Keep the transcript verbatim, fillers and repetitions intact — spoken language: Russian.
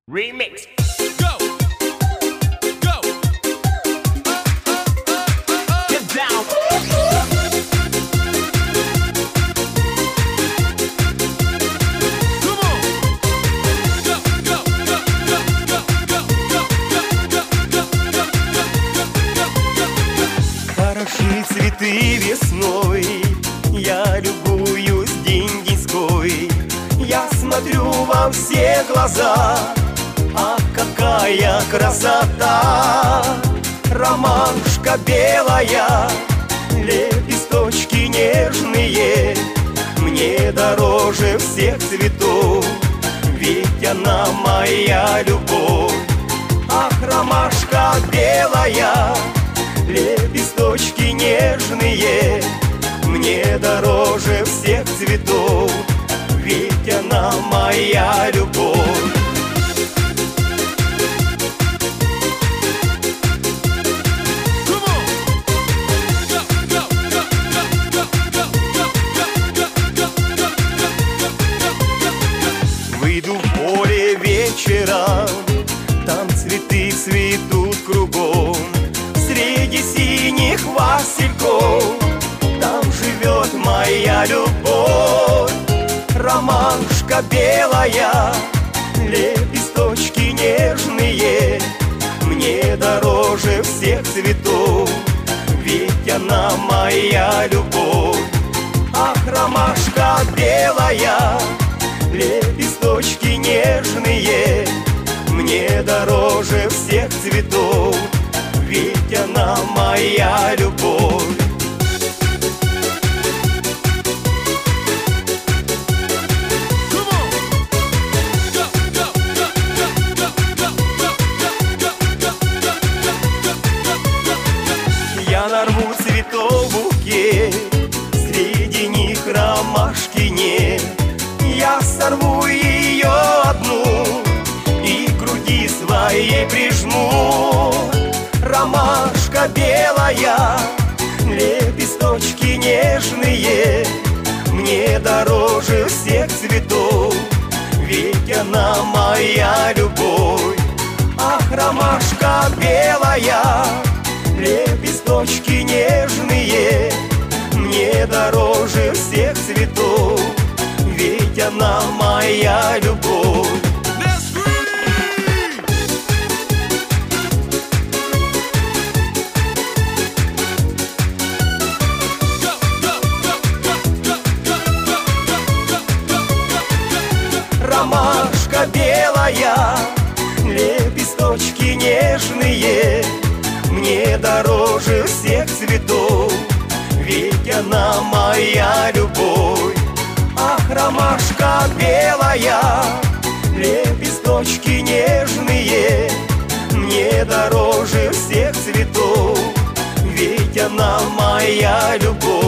Remix. Go, go. Get down. Come on. Go, go, go, go, go, go, go, go, go, go. Хороши цветы весной, я любуюсь день-деньской. Я смотрю во все глаза, ах, какая красота! Ромашка белая, лепесточки нежные, мне дороже всех цветов, ведь она моя любовь. Ах, ромашка белая, лепесточки нежные, мне дороже всех цветов, ведь она моя любовь. Come on. Go, go, go, go, go, go, go, go, go, go. Выйду в поле вечером, там цветы цветут кругом. Среди синих васильков там живет моя любовь. Ромашка белая, лепесточки нежные, мне дороже всех цветов, ведь она моя любовь. Ах, ромашка белая, лепесточки нежные, мне дороже всех цветов, ведь она моя любовь. Come on. Go, go, go, go, go, go, go, go, go. Я нарву цветов букет, среди них ромашки нет. Я сорву ее одну и к груди своей прижму. Ромашка белая, лепесточки нежные, мне дороже всех цветов, ведь она моя любовь. Ах, ромашка белая, лепесточки нежные, мне дороже всех цветов, ведь она моя любовь. Let's scream. Go, go, go, go, go, go, go, go, go. Ромашка белая, лепесточки нежные, мне дороже всех цветов, ведь она моя любовь. Ах, ромашка белая, лепесточки нежные, мне дороже всех цветов, ведь она моя любовь.